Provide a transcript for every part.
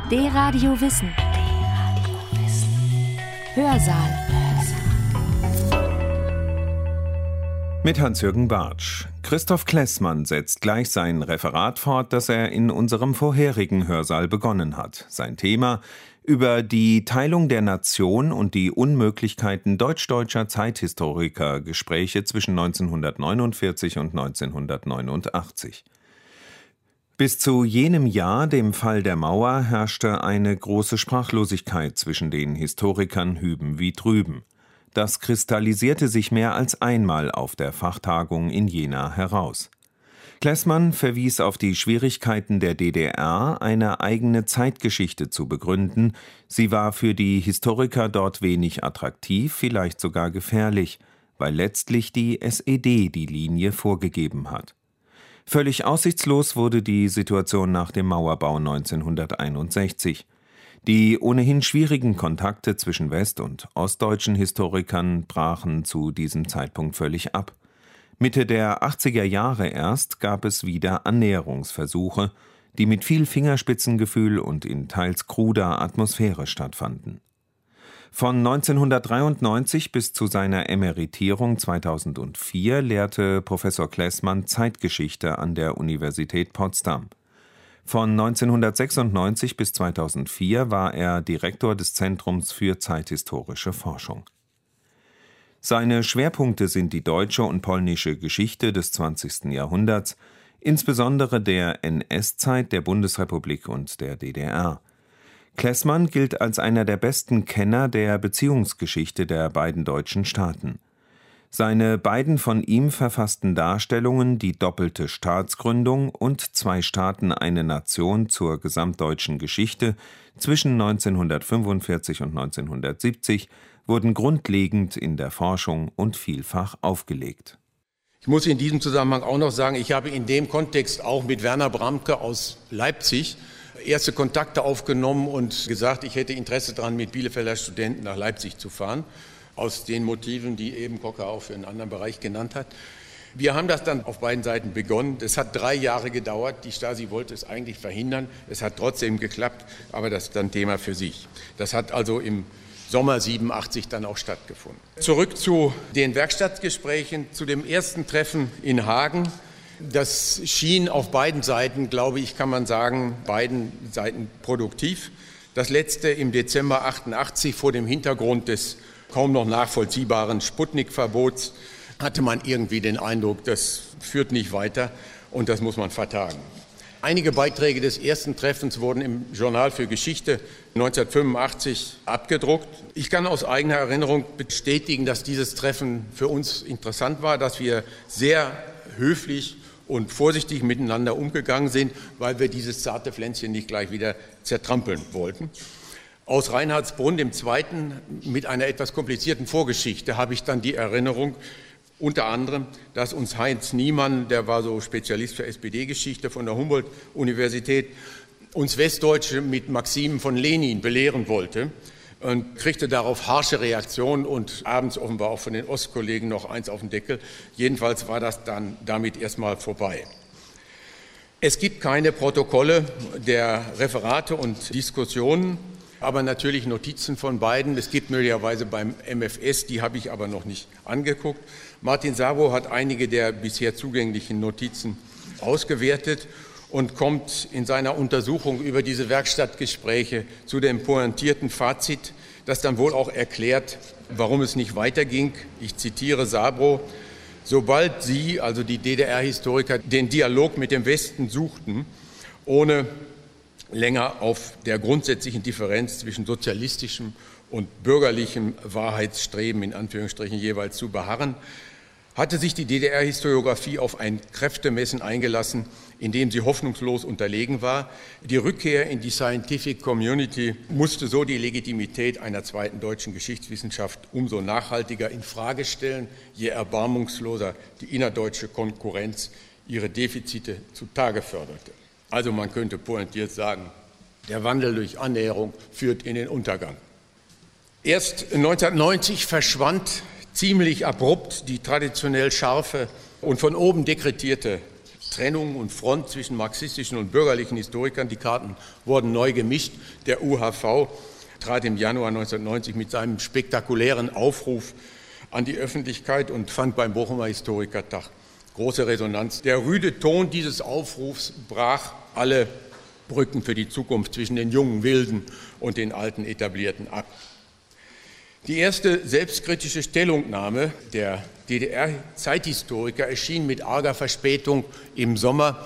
D-Radio Wissen. Hörsaal. Mit Hans-Jürgen Bartsch. Christoph Klessmann setzt gleich sein Referat fort, das er in unserem vorherigen Hörsaal begonnen hat. Sein Thema: über die Teilung der Nation und die Unmöglichkeiten deutsch-deutscher Zeithistoriker, Gespräche zwischen 1949 und 1989. Bis zu jenem Jahr, dem Fall der Mauer, herrschte eine große Sprachlosigkeit zwischen den Historikern hüben wie drüben. Das kristallisierte sich mehr als einmal auf der Fachtagung in Jena heraus. Klessmann verwies auf die Schwierigkeiten der DDR, eine eigene Zeitgeschichte zu begründen. Sie war für die Historiker dort wenig attraktiv, vielleicht sogar gefährlich, weil letztlich die SED die Linie vorgegeben hat. Völlig aussichtslos wurde die Situation nach dem Mauerbau 1961. Die ohnehin schwierigen Kontakte zwischen west- und ostdeutschen Historikern brachen zu diesem Zeitpunkt völlig ab. Mitte der 80er Jahre erst gab es wieder Annäherungsversuche, die mit viel Fingerspitzengefühl und in teils kruder Atmosphäre stattfanden. Von 1993 bis zu seiner Emeritierung 2004 lehrte Professor Klessmann Zeitgeschichte an der Universität Potsdam. Von 1996 bis 2004 war er Direktor des Zentrums für zeithistorische Forschung. Seine Schwerpunkte sind die deutsche und polnische Geschichte des 20. Jahrhunderts, insbesondere der NS-Zeit der Bundesrepublik und der DDR. Klessmann gilt als einer der besten Kenner der Beziehungsgeschichte der beiden deutschen Staaten. Seine beiden von ihm verfassten Darstellungen Die doppelte Staatsgründung und Zwei Staaten, eine Nation zur gesamtdeutschen Geschichte zwischen 1945 und 1970 wurden grundlegend in der Forschung und vielfach aufgelegt. Ich muss in diesem Zusammenhang auch noch sagen, ich habe in dem Kontext auch mit Werner Bramke aus Leipzig erste Kontakte aufgenommen und gesagt, ich hätte Interesse daran, mit Bielefelder Studenten nach Leipzig zu fahren, aus den Motiven, die eben Kocker auch für einen anderen Bereich genannt hat. Wir haben das dann auf beiden Seiten begonnen. Das hat 3 Jahre gedauert. Die Stasi wollte es eigentlich verhindern. Es hat trotzdem geklappt, aber das ist dann Thema für sich. Das hat also im Sommer 87 dann auch stattgefunden. Zurück zu den Werkstattgesprächen, zu dem ersten Treffen in Hagen. Das schien auf beiden Seiten, glaube ich, kann man sagen, beiden Seiten produktiv. Das letzte im Dezember 88 vor dem Hintergrund des kaum noch nachvollziehbaren Sputnik-Verbots hatte man irgendwie den Eindruck, das führt nicht weiter und das muss man vertagen. Einige Beiträge des ersten Treffens wurden im Journal für Geschichte 1985 abgedruckt. Ich kann aus eigener Erinnerung bestätigen, dass dieses Treffen für uns interessant war, dass wir sehr höflich und vorsichtig miteinander umgegangen sind, weil wir dieses zarte Pflänzchen nicht gleich wieder zertrampeln wollten. Aus Reinhardsbrunn, dem zweiten, mit einer etwas komplizierten Vorgeschichte, habe ich dann die Erinnerung, unter anderem, dass uns Heinz Niemann, der war so Spezialist für SPD-Geschichte von der Humboldt-Universität, uns Westdeutsche mit Maximen von Lenin belehren wollte und kriegte darauf harsche Reaktionen und abends offenbar auch von den Ostkollegen noch eins auf den Deckel. Jedenfalls war das dann damit erstmal vorbei. Es gibt keine Protokolle der Referate und Diskussionen, aber natürlich Notizen von beiden. Es gibt möglicherweise beim MFS, die habe ich aber noch nicht angeguckt. Martin Sabo hat einige der bisher zugänglichen Notizen ausgewertet und kommt in seiner Untersuchung über diese Werkstattgespräche zu dem pointierten Fazit, das dann wohl auch erklärt, warum es nicht weiterging. Ich zitiere Sabo: Sobald Sie, also die DDR-Historiker, den Dialog mit dem Westen suchten, ohne länger auf der grundsätzlichen Differenz zwischen sozialistischem und bürgerlichem Wahrheitsstreben in Anführungsstrichen jeweils zu beharren, hatte sich die DDR-Historiographie auf ein Kräftemessen eingelassen, in dem sie hoffnungslos unterlegen war. Die Rückkehr in die Scientific Community musste so die Legitimität einer zweiten deutschen Geschichtswissenschaft umso nachhaltiger in Frage stellen, je erbarmungsloser die innerdeutsche Konkurrenz ihre Defizite zutage förderte. Also man könnte pointiert sagen, der Wandel durch Annäherung führt in den Untergang. Erst 1990 verschwand ziemlich abrupt die traditionell scharfe und von oben dekretierte Trennung und Front zwischen marxistischen und bürgerlichen Historikern. Die Karten wurden neu gemischt. Der UHV trat im Januar 1990 mit seinem spektakulären Aufruf an die Öffentlichkeit und fand beim Bochumer Historikertag große Resonanz. Der rüde Ton dieses Aufrufs brach alle Brücken für die Zukunft zwischen den jungen Wilden und den alten Etablierten ab. Die erste selbstkritische Stellungnahme der DDR-Zeithistoriker erschien mit arger Verspätung im Sommer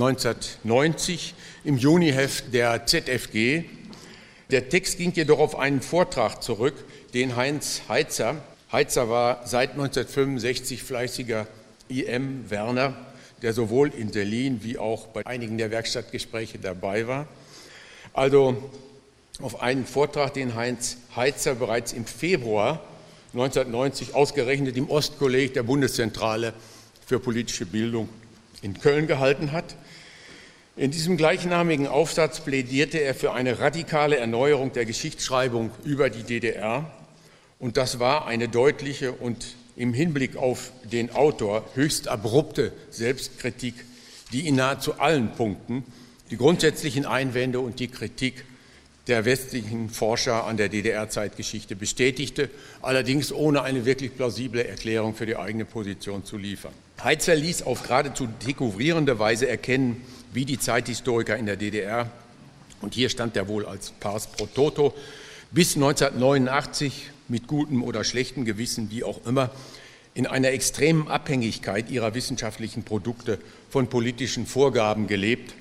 1990 im Juniheft der ZFG. Der Text ging jedoch auf einen Vortrag zurück, den Heinz Heitzer war seit 1965 fleißiger IM-Werner, der sowohl in Berlin wie auch bei einigen der Werkstattgespräche dabei war. Also auf einen Vortrag, den Heinz Heitzer bereits im Februar 1990 ausgerechnet im Ostkolleg der Bundeszentrale für politische Bildung in Köln gehalten hat. In diesem gleichnamigen Aufsatz plädierte er für eine radikale Erneuerung der Geschichtsschreibung über die DDR. Und das war eine deutliche und im Hinblick auf den Autor höchst abrupte Selbstkritik, die in nahezu allen Punkten die grundsätzlichen Einwände und die Kritik der westlichen Forscher an der DDR-Zeitgeschichte bestätigte, allerdings ohne eine wirklich plausible Erklärung für die eigene Position zu liefern. Heitzer ließ auf geradezu dekouvrierende Weise erkennen, wie die Zeithistoriker in der DDR, und hier stand er wohl als Pars pro Toto, bis 1989 mit gutem oder schlechtem Gewissen, wie auch immer, in einer extremen Abhängigkeit ihrer wissenschaftlichen Produkte von politischen Vorgaben gelebt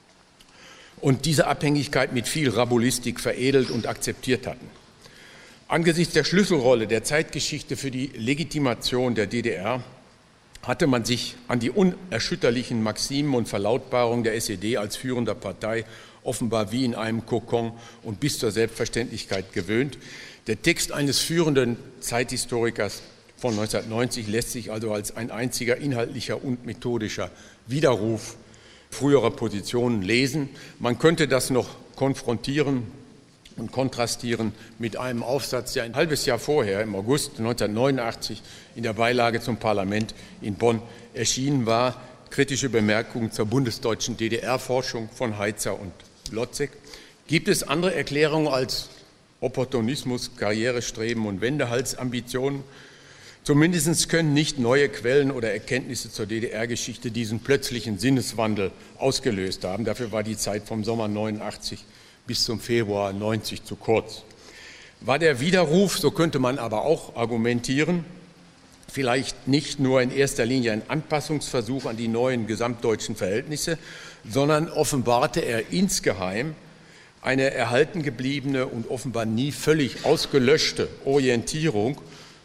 und diese Abhängigkeit mit viel Rabulistik veredelt und akzeptiert hatten. Angesichts der Schlüsselrolle der Zeitgeschichte für die Legitimation der DDR hatte man sich an die unerschütterlichen Maximen und Verlautbarungen der SED als führender Partei offenbar wie in einem Kokon und bis zur Selbstverständlichkeit gewöhnt. Der Text eines führenden Zeithistorikers von 1990 lässt sich also als ein einziger inhaltlicher und methodischer Widerruf früherer Positionen lesen. Man könnte das noch konfrontieren und kontrastieren mit einem Aufsatz, der ein halbes Jahr vorher, im August 1989, in der Beilage zum Parlament in Bonn erschienen war. Kritische Bemerkungen zur bundesdeutschen DDR-Forschung von Heitzer und Lotzek. Gibt es andere Erklärungen als Opportunismus, Karrierestreben und Wendehalsambitionen? Zumindest können nicht neue Quellen oder Erkenntnisse zur DDR-Geschichte diesen plötzlichen Sinneswandel ausgelöst haben. Dafür war die Zeit vom Sommer 89 bis zum Februar 90 zu kurz. War der Widerruf, so könnte man aber auch argumentieren, vielleicht nicht nur in erster Linie ein Anpassungsversuch an die neuen gesamtdeutschen Verhältnisse, sondern offenbarte er insgeheim eine erhalten gebliebene und offenbar nie völlig ausgelöschte Orientierung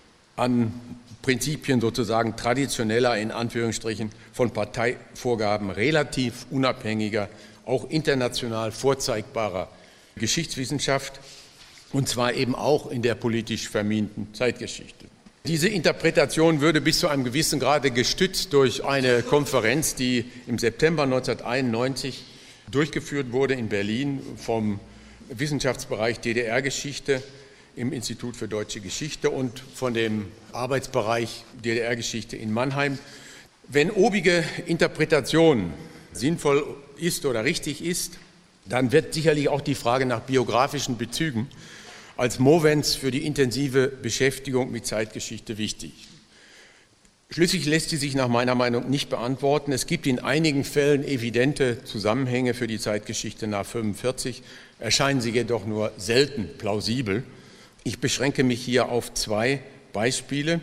an Prinzipien sozusagen traditioneller, in Anführungsstrichen, von Parteivorgaben relativ unabhängiger, auch international vorzeigbarer Geschichtswissenschaft, und zwar eben auch in der politisch verminten Zeitgeschichte. Diese Interpretation würde bis zu einem gewissen Grade gestützt durch eine Konferenz, die im September 1991 durchgeführt wurde in Berlin vom Wissenschaftsbereich DDR-Geschichte im Institut für Deutsche Geschichte und von dem Arbeitsbereich DDR-Geschichte in Mannheim. Wenn obige Interpretation sinnvoll ist oder richtig ist, dann wird sicherlich auch die Frage nach biografischen Bezügen als Movens für die intensive Beschäftigung mit Zeitgeschichte wichtig. Schließlich lässt sie sich nach meiner Meinung nicht beantworten. Es gibt in einigen Fällen evidente Zusammenhänge für die Zeitgeschichte nach 1945, erscheinen sie jedoch nur selten plausibel. Ich beschränke mich hier auf zwei Beispiele.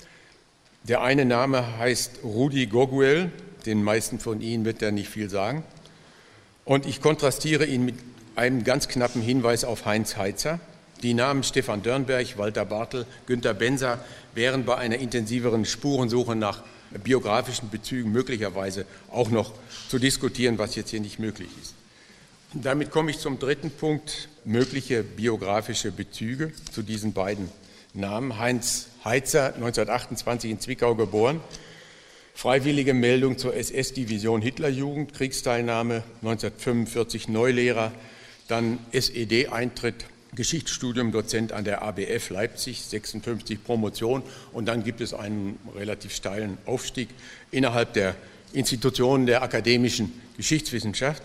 Der eine Name heißt Rudi Goguel, den meisten von Ihnen wird er nicht viel sagen. Und ich kontrastiere ihn mit einem ganz knappen Hinweis auf Heinz Heitzer. Die Namen Stefan Dörnberg, Walter Bartel, Günter Benser wären bei einer intensiveren Spurensuche nach biografischen Bezügen möglicherweise auch noch zu diskutieren, was jetzt hier nicht möglich ist. Damit komme ich zum dritten Punkt, mögliche biografische Bezüge zu diesen beiden Namen. Heinz Heitzer, 1928 in Zwickau geboren, freiwillige Meldung zur SS-Division Hitlerjugend, Kriegsteilnahme, 1945 Neulehrer, dann SED-Eintritt, Geschichtsstudium, Dozent an der ABF Leipzig, 56 Promotion, und dann gibt es einen relativ steilen Aufstieg innerhalb der Institutionen der akademischen Geschichtswissenschaft.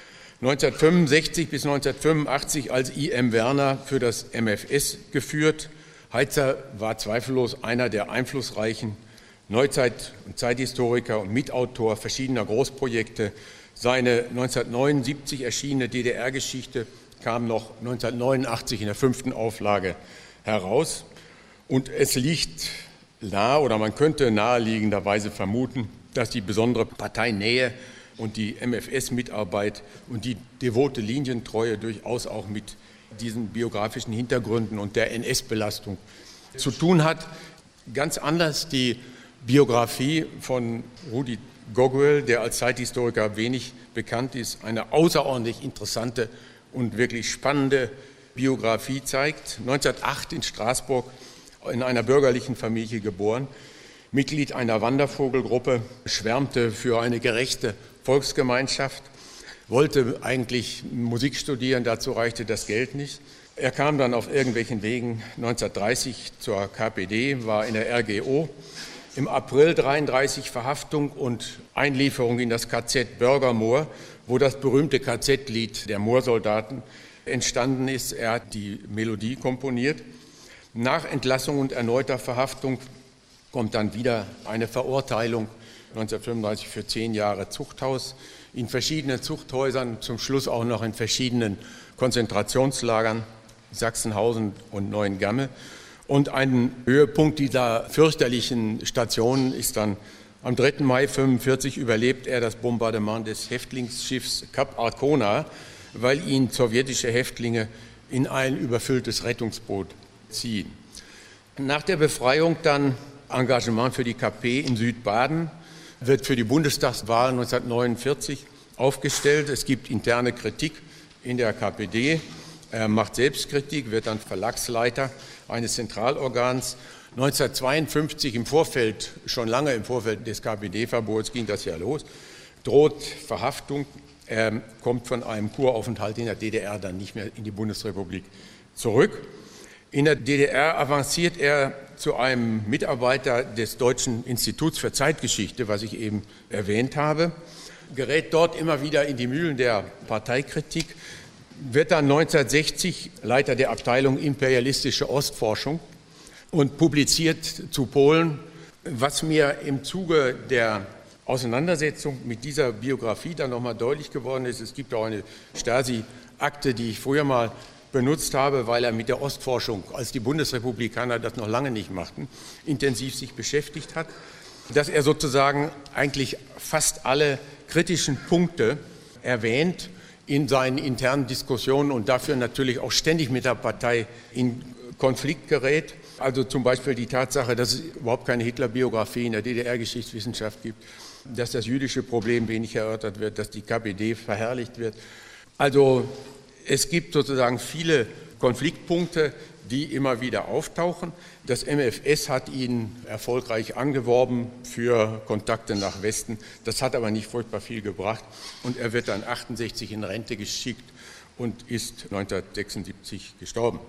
1965 bis 1985 als I.M. Werner für das MfS geführt. Heitzer war zweifellos einer der einflussreichen Neuzeit- und Zeithistoriker und Mitautor verschiedener Großprojekte. Seine 1979 erschienene DDR-Geschichte kam noch 1989 in der 5. Auflage heraus. Und es liegt nahe, oder man könnte naheliegenderweise vermuten, dass die besondere Parteinähe und die MfS-Mitarbeit und die devote Linientreue durchaus auch mit diesen biografischen Hintergründen und der NS-Belastung zu tun hat. Ganz anders die Biografie von Rudi Gogol, der als Zeithistoriker wenig bekannt ist, eine außerordentlich interessante und wirklich spannende Biografie zeigt. 1908 in Straßburg in einer bürgerlichen Familie geboren, Mitglied einer Wandervogelgruppe, schwärmte für eine gerechte Volksgemeinschaft, wollte eigentlich Musik studieren, dazu reichte das Geld nicht. Er kam dann auf irgendwelchen Wegen 1930 zur KPD, war in der RGO. Im April 1933 Verhaftung und Einlieferung in das KZ Börgermoor, wo das berühmte KZ-Lied der Moorsoldaten entstanden ist. Er hat die Melodie komponiert. Nach Entlassung und erneuter Verhaftung kommt dann wieder eine Verurteilung 1935 für 10 Jahre Zuchthaus, in verschiedenen Zuchthäusern, zum Schluss auch noch in verschiedenen Konzentrationslagern, Sachsenhausen und Neuengamme. Und ein Höhepunkt dieser fürchterlichen Stationen ist dann am 3. Mai 1945 überlebt er das Bombardement des Häftlingsschiffs Cap Arcona, weil ihn sowjetische Häftlinge in ein überfülltes Rettungsboot ziehen. Nach der Befreiung dann Engagement für die KP in Südbaden, wird für die Bundestagswahl 1949 aufgestellt. Es gibt interne Kritik in der KPD. Er macht Selbstkritik, wird dann Verlagsleiter eines Zentralorgans. 1952 im Vorfeld, schon lange im Vorfeld des KPD-Verbots ging das ja los, droht Verhaftung. Er kommt von einem Kuraufenthalt in der DDR dann nicht mehr in die Bundesrepublik zurück. In der DDR avanciert er zu einem Mitarbeiter des Deutschen Instituts für Zeitgeschichte, was ich eben erwähnt habe, gerät dort immer wieder in die Mühlen der Parteikritik, wird dann 1960 Leiter der Abteilung Imperialistische Ostforschung und publiziert zu Polen. Was mir im Zuge der Auseinandersetzung mit dieser Biografie dann nochmal deutlich geworden ist, es gibt auch eine Stasi-Akte, die ich früher mal benutzt habe, weil er mit der Ostforschung, als die Bundesrepublikaner das noch lange nicht machten, intensiv sich beschäftigt hat, dass er sozusagen eigentlich fast alle kritischen Punkte erwähnt in seinen internen Diskussionen und dafür natürlich auch ständig mit der Partei in Konflikt gerät. Also zum Beispiel die Tatsache, dass es überhaupt keine Hitlerbiografie in der DDR-Geschichtswissenschaft gibt, dass das jüdische Problem wenig erörtert wird, dass die KPD verherrlicht wird. Also es gibt sozusagen viele Konfliktpunkte, die immer wieder auftauchen. Das MfS hat ihn erfolgreich angeworben für Kontakte nach Westen. Das hat aber nicht furchtbar viel gebracht. Und er wird dann 1968 in Rente geschickt und ist 1976 gestorben.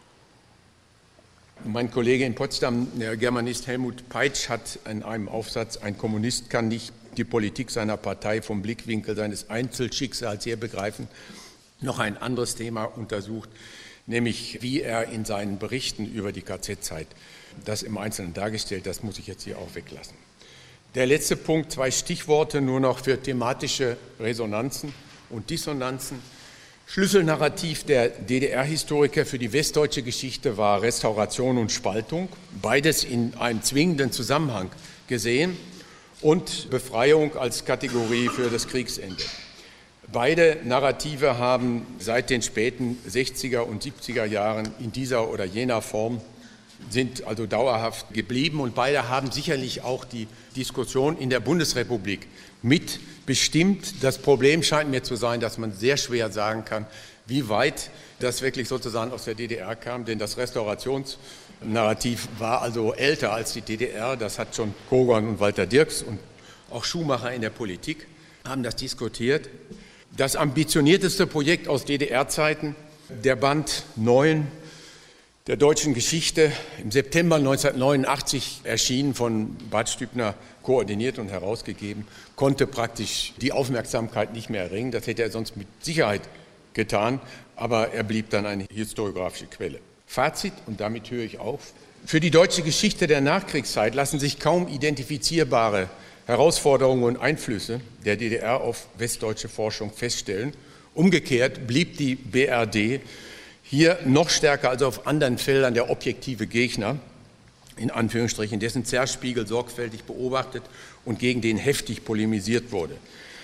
Mein Kollege in Potsdam, der Germanist Helmut Peitsch, hat in einem Aufsatz, ein Kommunist kann nicht die Politik seiner Partei vom Blickwinkel seines Einzelschicksals her begreifen, noch ein anderes Thema untersucht, nämlich wie er in seinen Berichten über die KZ-Zeit das im Einzelnen dargestellt, das muss ich jetzt hier auch weglassen. Der letzte Punkt, 2 Stichworte nur noch für thematische Resonanzen und Dissonanzen. Schlüsselnarrativ der DDR-Historiker für die westdeutsche Geschichte war Restauration und Spaltung, beides in einem zwingenden Zusammenhang gesehen, und Befreiung als Kategorie für das Kriegsende. Beide Narrative haben seit den späten 60er und 70er Jahren in dieser oder jener Form, sind also dauerhaft geblieben, und beide haben sicherlich auch die Diskussion in der Bundesrepublik mit bestimmt. Das Problem scheint mir zu sein, dass man sehr schwer sagen kann, wie weit das wirklich sozusagen aus der DDR kam, denn das Restaurationsnarrativ war also älter als die DDR. Das hat schon Kogon und Walter Dirks und auch Schumacher in der Politik haben das diskutiert. Das ambitionierteste Projekt aus DDR-Zeiten, der Band 9 der deutschen Geschichte, im September 1989 erschienen, von Bart Stübner koordiniert und herausgegeben, konnte praktisch die Aufmerksamkeit nicht mehr erringen. Das hätte er sonst mit Sicherheit getan, aber er blieb dann eine historiografische Quelle. Fazit, und damit höre ich auf: Für die deutsche Geschichte der Nachkriegszeit lassen sich kaum identifizierbare Herausforderungen und Einflüsse der DDR auf westdeutsche Forschung feststellen. Umgekehrt blieb die BRD hier noch stärker als auf anderen Feldern der objektive Gegner, in Anführungsstrichen, dessen Zerspiegel sorgfältig beobachtet und gegen den heftig polemisiert wurde.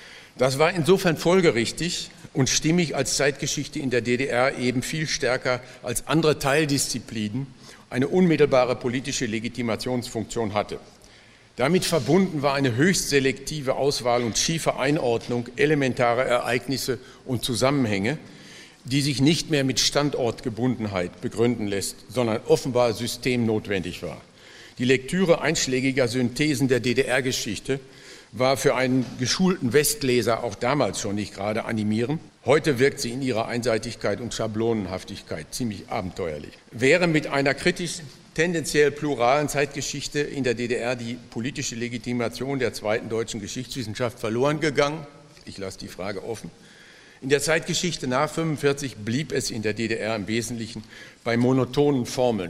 Das war insofern folgerichtig und stimmig, als Zeitgeschichte in der DDR eben viel stärker als andere Teildisziplinen eine unmittelbare politische Legitimationsfunktion hatte. Damit verbunden war eine höchst selektive Auswahl und schiefe Einordnung elementarer Ereignisse und Zusammenhänge, die sich nicht mehr mit Standortgebundenheit begründen lässt, sondern offenbar systemnotwendig war. Die Lektüre einschlägiger Synthesen der DDR-Geschichte war für einen geschulten Westleser auch damals schon nicht gerade animierend. Heute wirkt sie in ihrer Einseitigkeit und Schablonenhaftigkeit ziemlich abenteuerlich. Wäre mit einer kritischen, tendenziell pluralen Zeitgeschichte in der DDR die politische Legitimation der zweiten deutschen Geschichtswissenschaft verloren gegangen? Ich lasse die Frage offen. In der Zeitgeschichte nach 1945 blieb es in der DDR im Wesentlichen bei monotonen Formeln.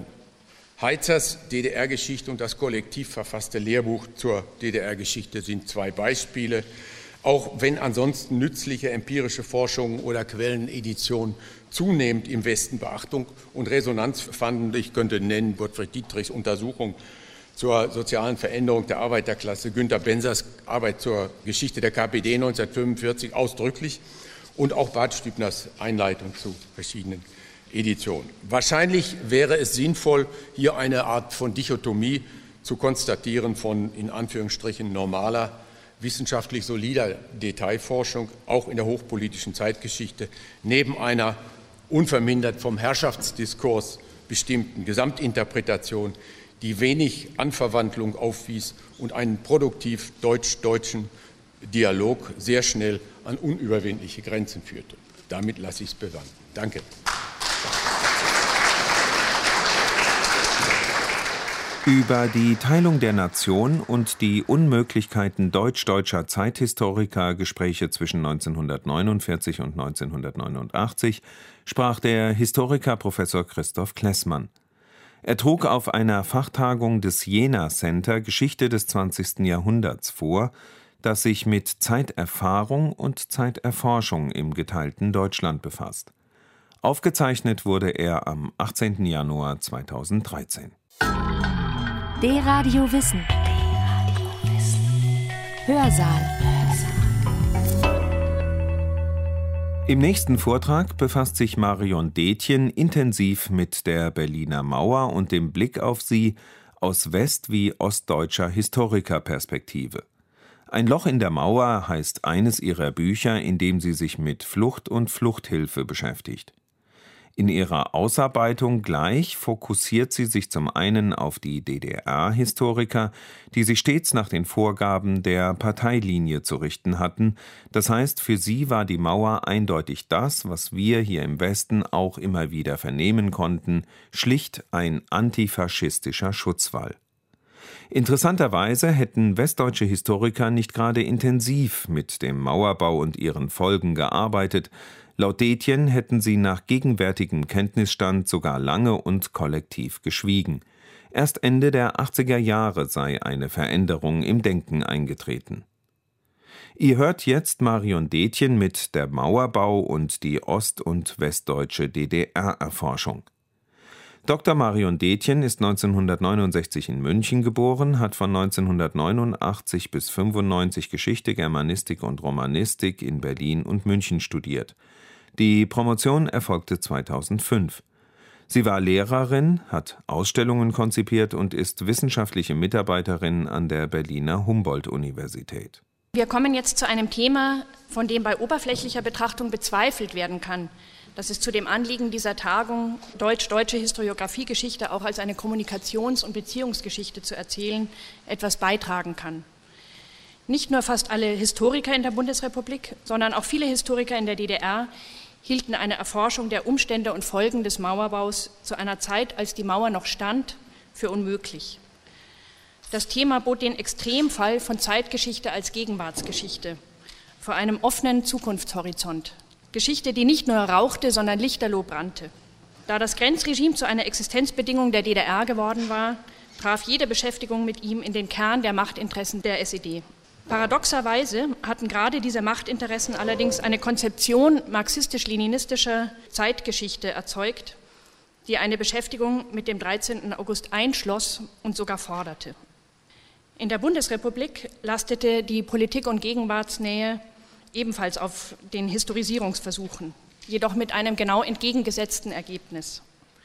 Heizers DDR-Geschichte und das kollektiv verfasste Lehrbuch zur DDR-Geschichte sind zwei Beispiele, auch wenn ansonsten nützliche empirische Forschungen oder Quelleneditionen zunehmend im Westen Beachtung und Resonanz fanden. Ich könnte nennen Gottfried Dietrichs Untersuchung zur sozialen Veränderung der Arbeiterklasse, Günter Bensers Arbeit zur Geschichte der KPD 1945 ausdrücklich und auch Bart Stübners Einleitung zu verschiedenen Editionen. Wahrscheinlich wäre es sinnvoll, hier eine Art von Dichotomie zu konstatieren von in Anführungsstrichen normaler, wissenschaftlich solider Detailforschung, auch in der hochpolitischen Zeitgeschichte, neben einer unvermindert vom Herrschaftsdiskurs bestimmten Gesamtinterpretation, die wenig Anverwandlung aufwies und einen produktiv deutsch-deutschen Dialog sehr schnell an unüberwindliche Grenzen führte. Damit lasse ich es bewahrt. Danke. Über die Teilung der Nation und die Unmöglichkeiten deutsch-deutscher Zeithistoriker, Gespräche zwischen 1949 und 1989, sprach der Historiker Professor Christoph Klessmann. Er trug auf einer Fachtagung des Jena Center Geschichte des 20. Jahrhunderts vor, das sich mit Zeiterfahrung und Zeiterforschung im geteilten Deutschland befasst. Aufgezeichnet wurde er am 18. Januar 2013. D-Radio Wissen. Hörsaal. Im nächsten Vortrag befasst sich Marion Detjen intensiv mit der Berliner Mauer und dem Blick auf sie aus west- wie ostdeutscher Historikerperspektive. Ein Loch in der Mauer heißt eines ihrer Bücher, in dem sie sich mit Flucht und Fluchthilfe beschäftigt. In ihrer Ausarbeitung gleich fokussiert sie sich zum einen auf die DDR-Historiker, die sich stets nach den Vorgaben der Parteilinie zu richten hatten. Das heißt, für sie war die Mauer eindeutig das, was wir hier im Westen auch immer wieder vernehmen konnten, schlicht ein antifaschistischer Schutzwall. Interessanterweise hätten westdeutsche Historiker nicht gerade intensiv mit dem Mauerbau und ihren Folgen gearbeitet. Laut Detjen hätten sie nach gegenwärtigem Kenntnisstand sogar lange und kollektiv geschwiegen. Erst Ende der 80er Jahre sei eine Veränderung im Denken eingetreten. Ihr hört jetzt Marion Detjen mit der Mauerbau und die ost- und westdeutsche DDR-Erforschung. Dr. Marion Detjen ist 1969 in München geboren, hat von 1989 bis 1995 Geschichte, Germanistik und Romanistik in Berlin und München studiert. Die Promotion erfolgte 2005. Sie war Lehrerin, hat Ausstellungen konzipiert und ist wissenschaftliche Mitarbeiterin an der Berliner Humboldt-Universität. Wir kommen jetzt zu einem Thema, von dem bei oberflächlicher Betrachtung bezweifelt werden kann, dass es zu dem Anliegen dieser Tagung, deutsche Historiografiegeschichte auch als eine Kommunikations- und Beziehungsgeschichte zu erzählen, etwas beitragen kann. Nicht nur fast alle Historiker in der Bundesrepublik, sondern auch viele Historiker in der DDR hielten eine Erforschung der Umstände und Folgen des Mauerbaus zu einer Zeit, als die Mauer noch stand, für unmöglich. Das Thema bot den Extremfall von Zeitgeschichte als Gegenwartsgeschichte, vor einem offenen Zukunftshorizont. Geschichte, die nicht nur rauchte, sondern lichterloh brannte. Da das Grenzregime zu einer Existenzbedingung der DDR geworden war, traf jede Beschäftigung mit ihm in den Kern der Machtinteressen der SED. Paradoxerweise hatten gerade diese Machtinteressen allerdings eine Konzeption marxistisch-leninistischer Zeitgeschichte erzeugt, die eine Beschäftigung mit dem 13. August einschloss und sogar forderte. In der Bundesrepublik lastete die Politik- und Gegenwartsnähe ebenfalls auf den Historisierungsversuchen, jedoch mit einem genau entgegengesetzten Ergebnis.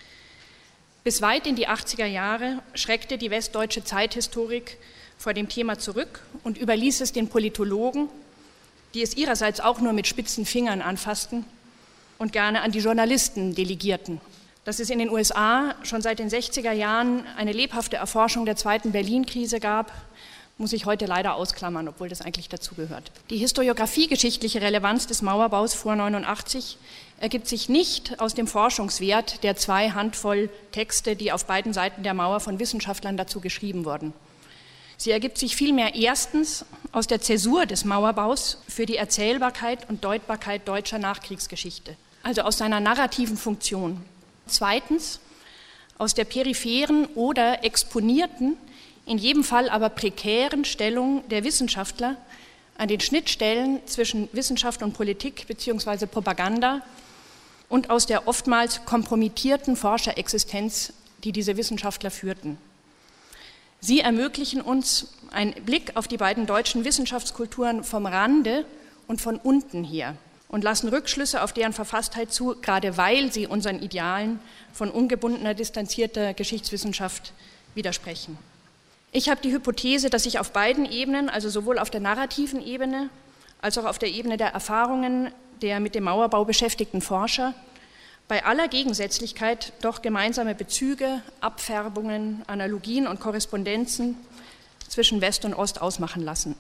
Bis weit in die 80er Jahre schreckte die westdeutsche Zeithistorik vor dem Thema zurück und überließ es den Politologen, die es ihrerseits auch nur mit spitzen Fingern anfassten und gerne an die Journalisten delegierten. Dass es in den USA schon seit den 60er Jahren eine lebhafte Erforschung der zweiten Berlin-Krise gab, muss ich heute leider ausklammern, obwohl das eigentlich dazugehört. Die historiografiegeschichtliche Relevanz des Mauerbaus vor 89 ergibt sich nicht aus dem Forschungswert der 2 Handvoll Texte, die auf beiden Seiten der Mauer von Wissenschaftlern dazu geschrieben wurden. Sie ergibt sich vielmehr erstens aus der Zäsur des Mauerbaus für die Erzählbarkeit und Deutbarkeit deutscher Nachkriegsgeschichte, also aus seiner narrativen Funktion. Zweitens aus der peripheren oder exponierten, in jedem Fall aber prekären Stellung der Wissenschaftler an den Schnittstellen zwischen Wissenschaft und Politik bzw. Propaganda und aus der oftmals kompromittierten Forscherexistenz, die diese Wissenschaftler führten. Sie ermöglichen uns einen Blick auf die beiden deutschen Wissenschaftskulturen vom Rande und von unten her und lassen Rückschlüsse auf deren Verfasstheit zu, gerade weil sie unseren Idealen von ungebundener, distanzierter Geschichtswissenschaft widersprechen. Ich habe die Hypothese, dass sich auf beiden Ebenen, also sowohl auf der narrativen Ebene als auch auf der Ebene der Erfahrungen der mit dem Mauerbau beschäftigten Forscher, bei aller Gegensätzlichkeit doch gemeinsame Bezüge, Abfärbungen, Analogien und Korrespondenzen zwischen West und Ost ausmachen lassen.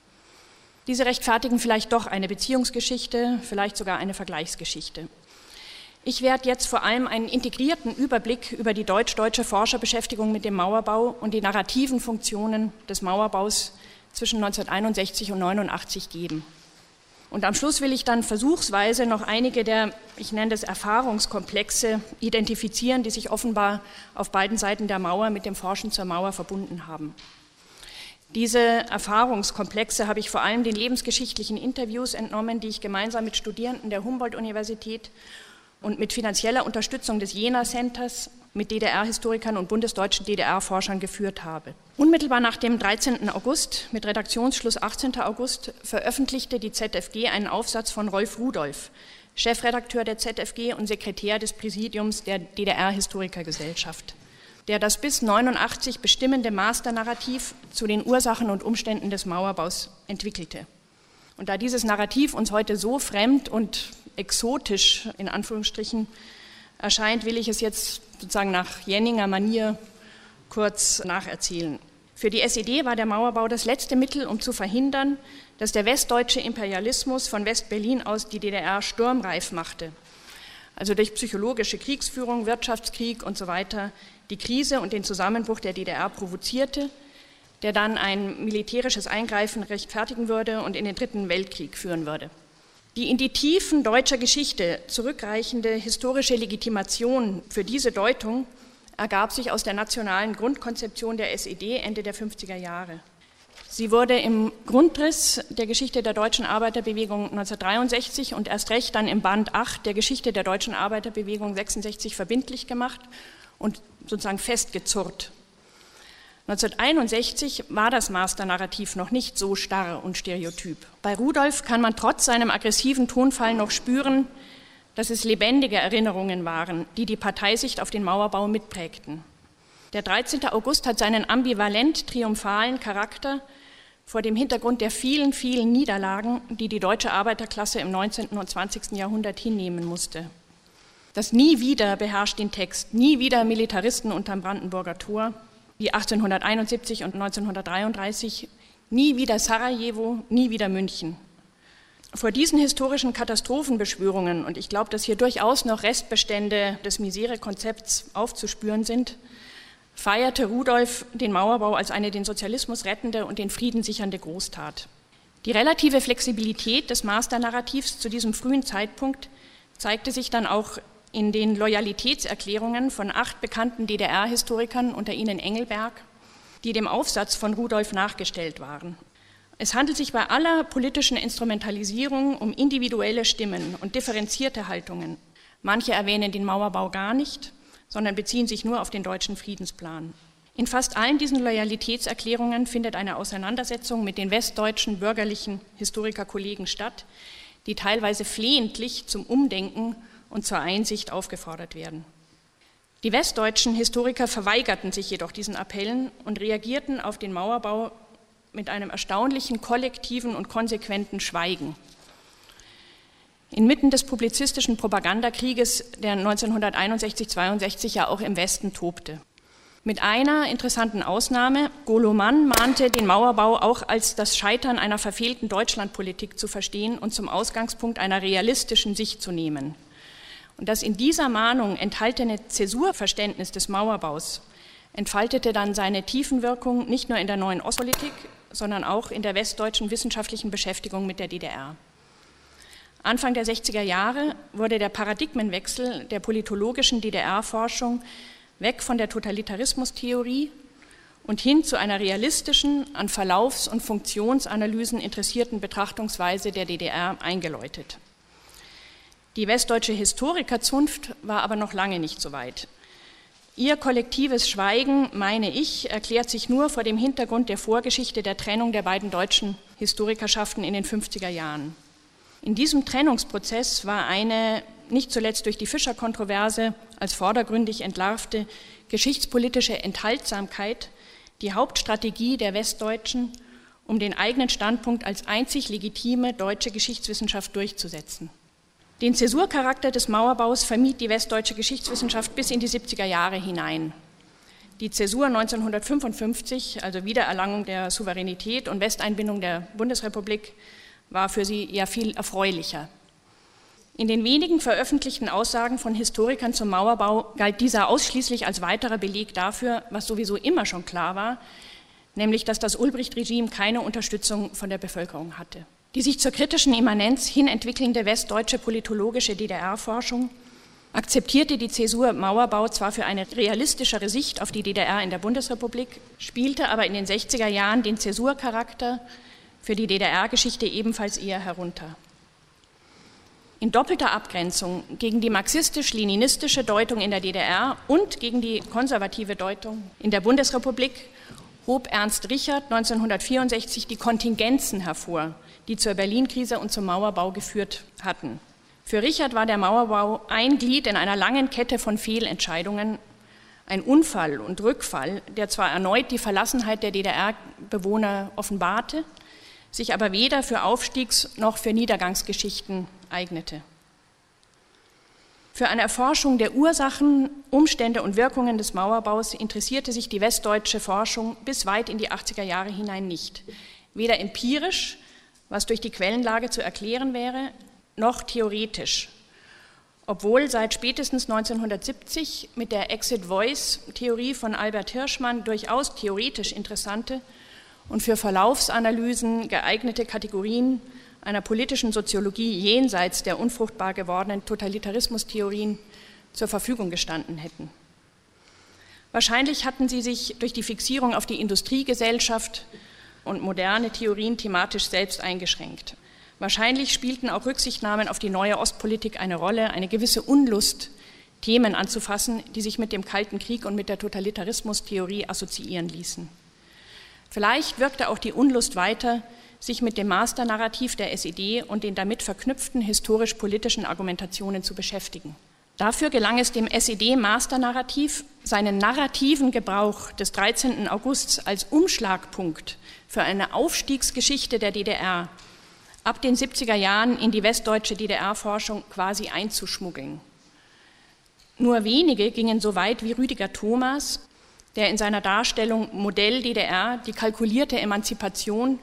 Diese rechtfertigen vielleicht doch eine Beziehungsgeschichte, vielleicht sogar eine Vergleichsgeschichte. Ich werde jetzt vor allem einen integrierten Überblick über die deutsch-deutsche Forscherbeschäftigung mit dem Mauerbau und die narrativen Funktionen des Mauerbaus zwischen 1961 und 1989 geben. Und am Schluss will ich dann versuchsweise noch einige der, ich nenne das Erfahrungskomplexe, identifizieren, die sich offenbar auf beiden Seiten der Mauer mit dem Forschen zur Mauer verbunden haben. Diese Erfahrungskomplexe habe ich vor allem den lebensgeschichtlichen Interviews entnommen, die ich gemeinsam mit Studierenden der Humboldt-Universität und mit finanzieller Unterstützung des Jena Centers mit DDR-Historikern und bundesdeutschen DDR-Forschern geführt habe. Unmittelbar nach dem 13. August, mit Redaktionsschluss 18. August, veröffentlichte die ZFG einen Aufsatz von Rolf Rudolph, Chefredakteur der ZFG und Sekretär des Präsidiums der DDR-Historikergesellschaft, der das bis 1989 bestimmende Masternarrativ zu den Ursachen und Umständen des Mauerbaus entwickelte. Und da dieses Narrativ uns heute so fremd und exotisch, in Anführungsstrichen, erscheint, will ich es jetzt sozusagen nach Jenninger Manier kurz nacherzählen. Für die SED war der Mauerbau das letzte Mittel, um zu verhindern, dass der westdeutsche Imperialismus von West-Berlin aus die DDR sturmreif machte. Also durch psychologische Kriegsführung, Wirtschaftskrieg und so weiter die Krise und den Zusammenbruch der DDR provozierte, der dann ein militärisches Eingreifen rechtfertigen würde und in den Dritten Weltkrieg führen würde. Die in die Tiefen deutscher Geschichte zurückreichende historische Legitimation für diese Deutung ergab sich aus der nationalen Grundkonzeption der SED Ende der 50er Jahre. Sie wurde im Grundriss der Geschichte der deutschen Arbeiterbewegung 1963 und erst recht dann im Band 8 der Geschichte der deutschen Arbeiterbewegung 66 verbindlich gemacht und sozusagen festgezurrt. 1961 war das Masternarrativ noch nicht so starr und stereotyp. Bei Rudolph kann man trotz seinem aggressiven Tonfall noch spüren, dass es lebendige Erinnerungen waren, die die Parteisicht auf den Mauerbau mitprägten. Der 13. August hat seinen ambivalent triumphalen Charakter vor dem Hintergrund der vielen, vielen Niederlagen, die die deutsche Arbeiterklasse im 19. und 20. Jahrhundert hinnehmen musste. Das Nie wieder beherrscht den Text, nie wieder Militaristen unterm Brandenburger Tor, wie 1871 und 1933, nie wieder Sarajevo, nie wieder München. Vor diesen historischen Katastrophenbeschwörungen, und ich glaube, dass hier durchaus noch Restbestände des Misere-Konzepts aufzuspüren sind, feierte Rudolf den Mauerbau als eine den Sozialismus rettende und den Frieden sichernde Großtat. Die relative Flexibilität des Master-Narrativs zu diesem frühen Zeitpunkt zeigte sich dann auch in den Loyalitätserklärungen von 8 bekannten DDR-Historikern, unter ihnen Engelberg, die dem Aufsatz von Rudolf nachgestellt waren. Es handelt sich bei aller politischen Instrumentalisierung um individuelle Stimmen und differenzierte Haltungen. Manche erwähnen den Mauerbau gar nicht, sondern beziehen sich nur auf den deutschen Friedensplan. In fast allen diesen Loyalitätserklärungen findet eine Auseinandersetzung mit den westdeutschen bürgerlichen Historikerkollegen statt, die teilweise flehentlich zum Umdenken und zur Einsicht aufgefordert werden. Die westdeutschen Historiker verweigerten sich jedoch diesen Appellen und reagierten auf den Mauerbau mit einem erstaunlichen kollektiven und konsequenten Schweigen. Inmitten des publizistischen Propagandakrieges, der 1961-62 ja auch im Westen tobte. Mit einer interessanten Ausnahme: Golo Mann mahnte, den Mauerbau auch als das Scheitern einer verfehlten Deutschlandpolitik zu verstehen und zum Ausgangspunkt einer realistischen Sicht zu nehmen. Und das in dieser Mahnung enthaltene Zäsurverständnis des Mauerbaus entfaltete dann seine Tiefenwirkung nicht nur in der neuen Ostpolitik, sondern auch in der westdeutschen wissenschaftlichen Beschäftigung mit der DDR. Anfang der 60er Jahre wurde der Paradigmenwechsel der politologischen DDR-Forschung weg von der Totalitarismustheorie und hin zu einer realistischen, an Verlaufs- und Funktionsanalysen interessierten Betrachtungsweise der DDR eingeläutet. Die westdeutsche Historikerzunft war aber noch lange nicht so weit. Ihr kollektives Schweigen, meine ich, erklärt sich nur vor dem Hintergrund der Vorgeschichte der Trennung der beiden deutschen Historikerschaften in den 50er Jahren. In diesem Trennungsprozess war eine, nicht zuletzt durch die Fischer-Kontroverse als vordergründig entlarvte, geschichtspolitische Enthaltsamkeit die Hauptstrategie der Westdeutschen, um den eigenen Standpunkt als einzig legitime deutsche Geschichtswissenschaft durchzusetzen. Den Zäsurcharakter des Mauerbaus vermied die westdeutsche Geschichtswissenschaft bis in die 70er Jahre hinein. Die Zäsur 1955, also Wiedererlangung der Souveränität und Westeinbindung der Bundesrepublik, war für sie ja viel erfreulicher. In den wenigen veröffentlichten Aussagen von Historikern zum Mauerbau galt dieser ausschließlich als weiterer Beleg dafür, was sowieso immer schon klar war, nämlich dass das Ulbricht-Regime keine Unterstützung von der Bevölkerung hatte. Die sich zur kritischen Immanenz hin entwickelnde westdeutsche politologische DDR-Forschung akzeptierte die Zäsur Mauerbau zwar für eine realistischere Sicht auf die DDR in der Bundesrepublik, spielte aber in den 60er Jahren den Zäsurcharakter für die DDR-Geschichte ebenfalls eher herunter. In doppelter Abgrenzung gegen die marxistisch-leninistische Deutung in der DDR und gegen die konservative Deutung in der Bundesrepublik hob Ernst Richard 1964 die Kontingenzen hervor, die zur Berlin-Krise und zum Mauerbau geführt hatten. Für Richard war der Mauerbau ein Glied in einer langen Kette von Fehlentscheidungen, ein Unfall und Rückfall, der zwar erneut die Verlassenheit der DDR-Bewohner offenbarte, sich aber weder für Aufstiegs- noch für Niedergangsgeschichten eignete. Für eine Erforschung der Ursachen, Umstände und Wirkungen des Mauerbaus interessierte sich die westdeutsche Forschung bis weit in die 80er Jahre hinein nicht. Weder empirisch, was durch die Quellenlage zu erklären wäre, noch theoretisch. Obwohl seit spätestens 1970 mit der Exit-Voice-Theorie von Albert Hirschmann durchaus theoretisch interessante und für Verlaufsanalysen geeignete Kategorien einer politischen Soziologie jenseits der unfruchtbar gewordenen Totalitarismustheorien zur Verfügung gestanden hätten. Wahrscheinlich hatten sie sich durch die Fixierung auf die Industriegesellschaft und moderne Theorien thematisch selbst eingeschränkt. Wahrscheinlich spielten auch Rücksichtnahmen auf die neue Ostpolitik eine Rolle, eine gewisse Unlust, Themen anzufassen, die sich mit dem Kalten Krieg und mit der Totalitarismustheorie assoziieren ließen. Vielleicht wirkte auch die Unlust weiter, sich mit dem Master-Narrativ der SED und den damit verknüpften historisch-politischen Argumentationen zu beschäftigen. Dafür gelang es dem SED-Master-Narrativ, seinen narrativen Gebrauch des 13. Augusts als Umschlagpunkt für eine Aufstiegsgeschichte der DDR ab den 70er Jahren in die westdeutsche DDR-Forschung quasi einzuschmuggeln. Nur wenige gingen so weit wie Rüdiger Thomas, der in seiner Darstellung Modell DDR die kalkulierte Emanzipation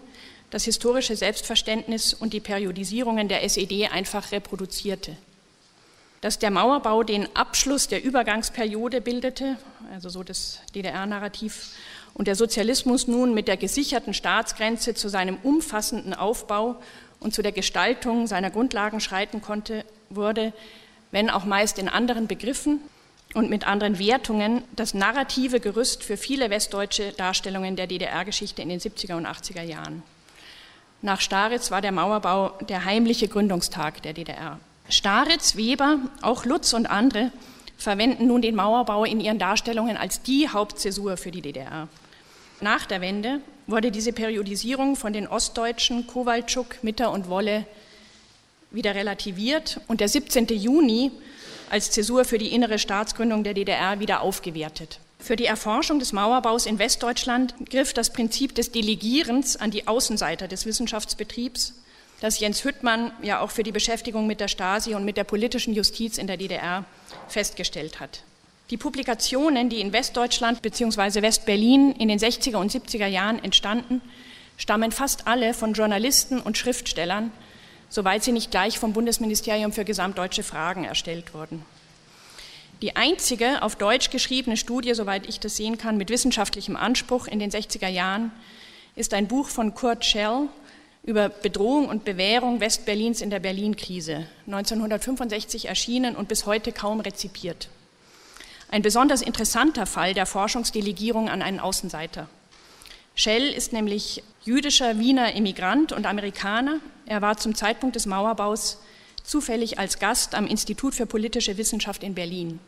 das historische Selbstverständnis und die Periodisierungen der SED einfach reproduzierte. Dass der Mauerbau den Abschluss der Übergangsperiode bildete, also so das DDR-Narrativ, und der Sozialismus nun mit der gesicherten Staatsgrenze zu seinem umfassenden Aufbau und zu der Gestaltung seiner Grundlagen schreiten konnte, wurde, wenn auch meist in anderen Begriffen und mit anderen Wertungen, das narrative Gerüst für viele westdeutsche Darstellungen der DDR-Geschichte in den 70er und 80er Jahren. Nach Staritz war der Mauerbau der heimliche Gründungstag der DDR. Staritz, Weber, auch Lutz und andere verwenden nun den Mauerbau in ihren Darstellungen als die Hauptzäsur für die DDR. Nach der Wende wurde diese Periodisierung von den Ostdeutschen Kowalczuk, Mitter und Wolle wieder relativiert und der 17. Juni als Zäsur für die innere Staatsgründung der DDR wieder aufgewertet. Für die Erforschung des Mauerbaus in Westdeutschland griff das Prinzip des Delegierens an die Außenseiter des Wissenschaftsbetriebs, das Jens Hüttmann ja auch für die Beschäftigung mit der Stasi und mit der politischen Justiz in der DDR festgestellt hat. Die Publikationen, die in Westdeutschland bzw. Westberlin in den 60er und 70er Jahren entstanden, stammen fast alle von Journalisten und Schriftstellern, soweit sie nicht gleich vom Bundesministerium für gesamtdeutsche Fragen erstellt wurden. Die einzige auf Deutsch geschriebene Studie, soweit ich das sehen kann, mit wissenschaftlichem Anspruch in den 60er Jahren, ist ein Buch von Kurt Schell über Bedrohung und Bewährung Westberlins in der Berlin-Krise, 1965 erschienen und bis heute kaum rezipiert. Ein besonders interessanter Fall der Forschungsdelegierung an einen Außenseiter. Schell ist nämlich jüdischer Wiener Immigrant und Amerikaner. Er war zum Zeitpunkt des Mauerbaus zufällig als Gast am Institut für politische Wissenschaft in Berlin.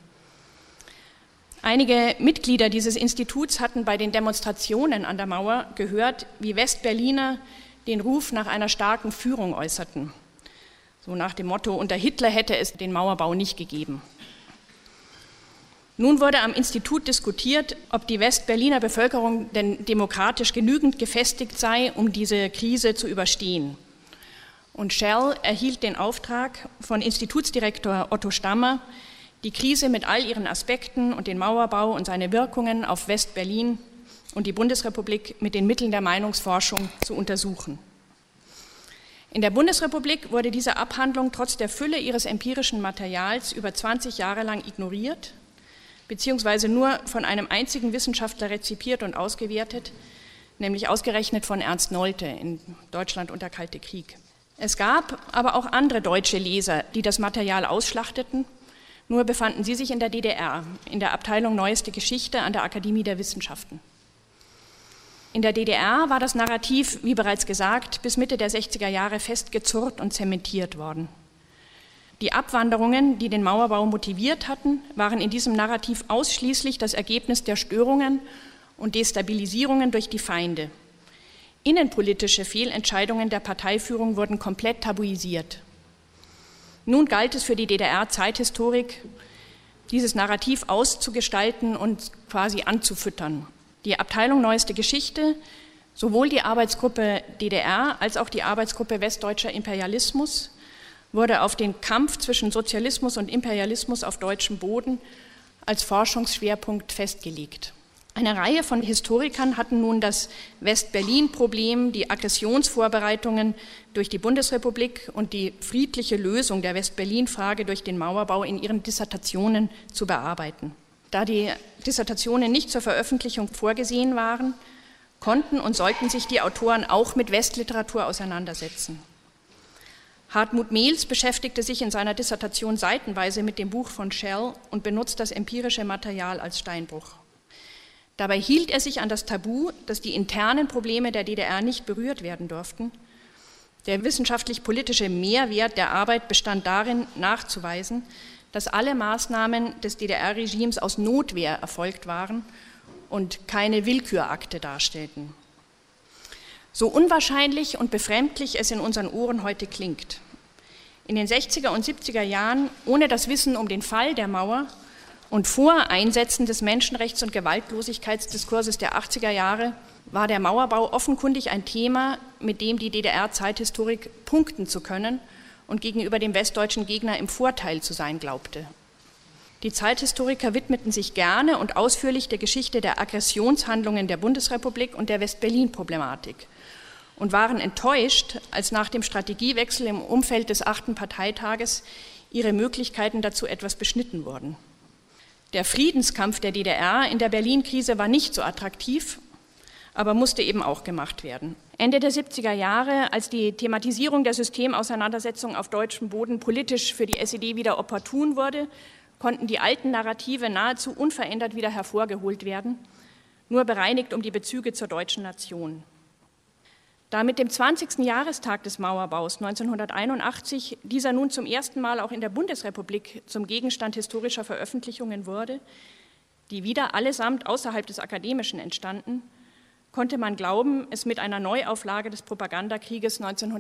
Einige Mitglieder dieses Instituts hatten bei den Demonstrationen an der Mauer gehört, wie Westberliner den Ruf nach einer starken Führung äußerten. So nach dem Motto, unter Hitler hätte es den Mauerbau nicht gegeben. Nun wurde am Institut diskutiert, ob die Westberliner Bevölkerung denn demokratisch genügend gefestigt sei, um diese Krise zu überstehen. Und Schell erhielt den Auftrag von Institutsdirektor Otto Stammer, die Krise mit all ihren Aspekten und den Mauerbau und seine Wirkungen auf Westberlin und die Bundesrepublik mit den Mitteln der Meinungsforschung zu untersuchen. In der Bundesrepublik wurde diese Abhandlung trotz der Fülle ihres empirischen Materials über 20 Jahre lang ignoriert, beziehungsweise nur von einem einzigen Wissenschaftler rezipiert und ausgewertet, nämlich ausgerechnet von Ernst Nolte in Deutschland und der Kalte Krieg. Es gab aber auch andere deutsche Leser, die das Material ausschlachteten, nur befanden sie sich in der DDR, in der Abteilung Neueste Geschichte an der Akademie der Wissenschaften. In der DDR war das Narrativ, wie bereits gesagt, bis Mitte der 60er Jahre festgezurrt und zementiert worden. Die Abwanderungen, die den Mauerbau motiviert hatten, waren in diesem Narrativ ausschließlich das Ergebnis der Störungen und Destabilisierungen durch die Feinde. Innenpolitische Fehlentscheidungen der Parteiführung wurden komplett tabuisiert. Nun galt es für die DDR-Zeithistorik, dieses Narrativ auszugestalten und quasi anzufüttern. Die Abteilung Neueste Geschichte, sowohl die Arbeitsgruppe DDR als auch die Arbeitsgruppe Westdeutscher Imperialismus, wurde auf den Kampf zwischen Sozialismus und Imperialismus auf deutschem Boden als Forschungsschwerpunkt festgelegt. Eine Reihe von Historikern hatten nun das West-Berlin-Problem, die Aggressionsvorbereitungen durch die Bundesrepublik und die friedliche Lösung der West-Berlin-Frage durch den Mauerbau in ihren Dissertationen zu bearbeiten. Da die Dissertationen nicht zur Veröffentlichung vorgesehen waren, konnten und sollten sich die Autoren auch mit Westliteratur auseinandersetzen. Hartmut Mehls beschäftigte sich in seiner Dissertation seitenweise mit dem Buch von Schell und benutzt das empirische Material als Steinbruch. Dabei hielt er sich an das Tabu, dass die internen Probleme der DDR nicht berührt werden durften. Der wissenschaftlich-politische Mehrwert der Arbeit bestand darin, nachzuweisen, dass alle Maßnahmen des DDR-Regimes aus Notwehr erfolgt waren und keine Willkürakte darstellten. So unwahrscheinlich und befremdlich es in unseren Ohren heute klingt. In den 60er und 70er Jahren, ohne das Wissen um den Fall der Mauer und vor Einsätzen des Menschenrechts- und Gewaltlosigkeitsdiskurses der 80er Jahre, war der Mauerbau offenkundig ein Thema, mit dem die DDR-Zeithistorik punkten zu können und gegenüber dem westdeutschen Gegner im Vorteil zu sein glaubte. Die Zeithistoriker widmeten sich gerne und ausführlich der Geschichte der Aggressionshandlungen der Bundesrepublik und der West-Berlin-Problematik und waren enttäuscht, als nach dem Strategiewechsel im Umfeld des 8. Parteitages ihre Möglichkeiten dazu etwas beschnitten wurden. Der Friedenskampf der DDR in der Berlin-Krise war nicht so attraktiv, aber musste eben auch gemacht werden. Ende der 70er Jahre, als die Thematisierung der Systemauseinandersetzung auf deutschem Boden politisch für die SED wieder opportun wurde, konnten die alten Narrative nahezu unverändert wieder hervorgeholt werden, nur bereinigt um die Bezüge zur deutschen Nation. Da mit dem 20. Jahrestag des Mauerbaus 1981 dieser nun zum ersten Mal auch in der Bundesrepublik zum Gegenstand historischer Veröffentlichungen wurde, die wieder allesamt außerhalb des Akademischen entstanden, konnte man glauben, es mit einer Neuauflage des Propagandakrieges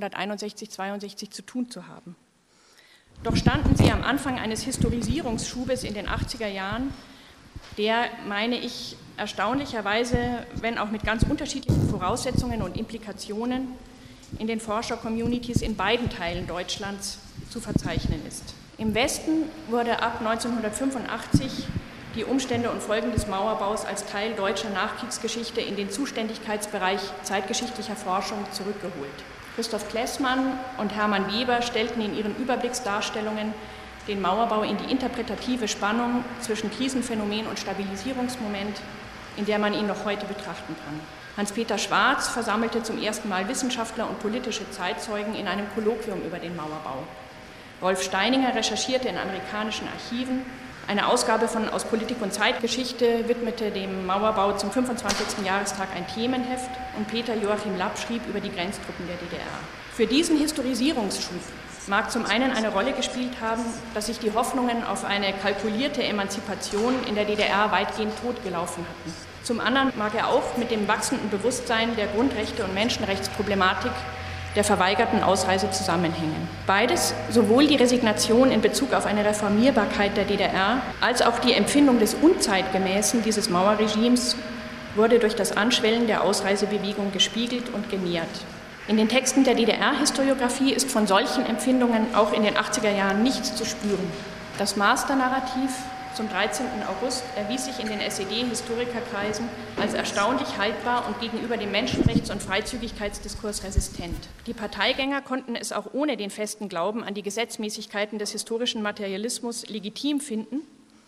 1961-62 zu tun zu haben. Doch standen sie am Anfang eines Historisierungsschubes in den 80er Jahren, der, meine ich, erstaunlicherweise, wenn auch mit ganz unterschiedlichen Voraussetzungen und Implikationen, in den Forscher-Communities in beiden Teilen Deutschlands zu verzeichnen ist. Im Westen wurde ab 1985 die Umstände und Folgen des Mauerbaus als Teil deutscher Nachkriegsgeschichte in den Zuständigkeitsbereich zeitgeschichtlicher Forschung zurückgeholt. Christoph Klessmann und Hermann Weber stellten in ihren Überblicksdarstellungen den Mauerbau in die interpretative Spannung zwischen Krisenphänomen und Stabilisierungsmoment, in der man ihn noch heute betrachten kann. Hans-Peter Schwarz versammelte zum ersten Mal Wissenschaftler und politische Zeitzeugen in einem Kolloquium über den Mauerbau. Rolf Steininger recherchierte in amerikanischen Archiven. Eine Ausgabe von Aus Politik und Zeitgeschichte widmete dem Mauerbau zum 25. Jahrestag ein Themenheft und Peter Joachim Lapp schrieb über die Grenztruppen der DDR. Für diesen Historisierungsschub mag zum einen eine Rolle gespielt haben, dass sich die Hoffnungen auf eine kalkulierte Emanzipation in der DDR weitgehend totgelaufen hatten. Zum anderen mag er auch mit dem wachsenden Bewusstsein der Grundrechte- und Menschenrechtsproblematik der verweigerten Ausreise zusammenhängen. Beides, sowohl die Resignation in Bezug auf eine Reformierbarkeit der DDR, als auch die Empfindung des Unzeitgemäßen dieses Mauerregimes, wurde durch das Anschwellen der Ausreisebewegung gespiegelt und genährt. In den Texten der DDR-Historiografie ist von solchen Empfindungen auch in den 80er Jahren nichts zu spüren. Das Master-Narrativ zum 13. August erwies sich in den SED-Historikerkreisen als erstaunlich haltbar und gegenüber dem Menschenrechts- und Freizügigkeitsdiskurs resistent. Die Parteigänger konnten es auch ohne den festen Glauben an die Gesetzmäßigkeiten des historischen Materialismus legitim finden,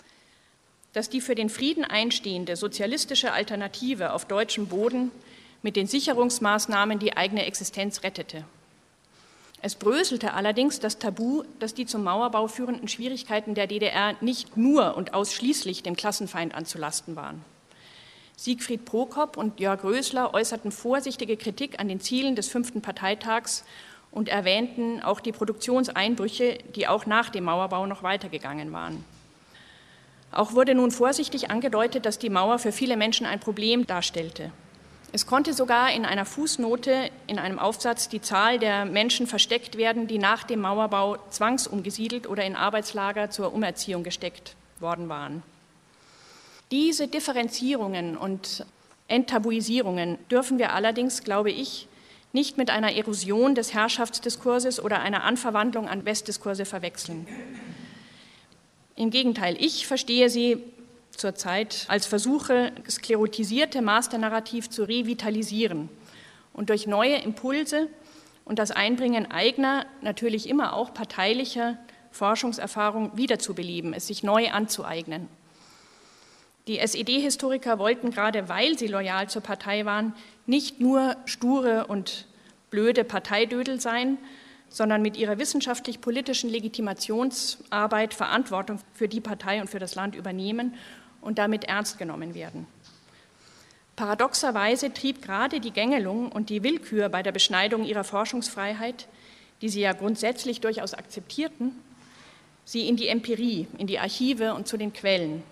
dass die für den Frieden einstehende sozialistische Alternative auf deutschem Boden mit den Sicherungsmaßnahmen die eigene Existenz rettete. Es bröselte allerdings das Tabu, dass die zum Mauerbau führenden Schwierigkeiten der DDR nicht nur und ausschließlich dem Klassenfeind anzulasten waren. Siegfried Prokop und Jörg Rösler äußerten vorsichtige Kritik an den Zielen des 5. Parteitags und erwähnten auch die Produktionseinbrüche, die auch nach dem Mauerbau noch weitergegangen waren. Auch wurde nun vorsichtig angedeutet, dass die Mauer für viele Menschen ein Problem darstellte. Es konnte sogar in einer Fußnote, in einem Aufsatz, die Zahl der Menschen versteckt werden, die nach dem Mauerbau zwangsumgesiedelt oder in Arbeitslager zur Umerziehung gesteckt worden waren. Diese Differenzierungen und Enttabuisierungen dürfen wir allerdings, glaube ich, nicht mit einer Erosion des Herrschaftsdiskurses oder einer Anverwandlung an Westdiskurse verwechseln. Im Gegenteil, ich verstehe sie zurzeit als Versuche, das sklerotisierte Master-Narrativ zu revitalisieren und durch neue Impulse und das Einbringen eigener, natürlich immer auch parteilicher Forschungserfahrung wiederzubeleben, es sich neu anzueignen. Die SED-Historiker wollten, gerade weil sie loyal zur Partei waren, nicht nur sture und blöde Parteidödel sein, sondern mit ihrer wissenschaftlich-politischen Legitimationsarbeit Verantwortung für die Partei und für das Land übernehmen und damit ernst genommen werden. Paradoxerweise trieb gerade die Gängelung und die Willkür bei der Beschneidung ihrer Forschungsfreiheit, die sie ja grundsätzlich durchaus akzeptierten, sie in die Empirie, in die Archive und zu den Quellen.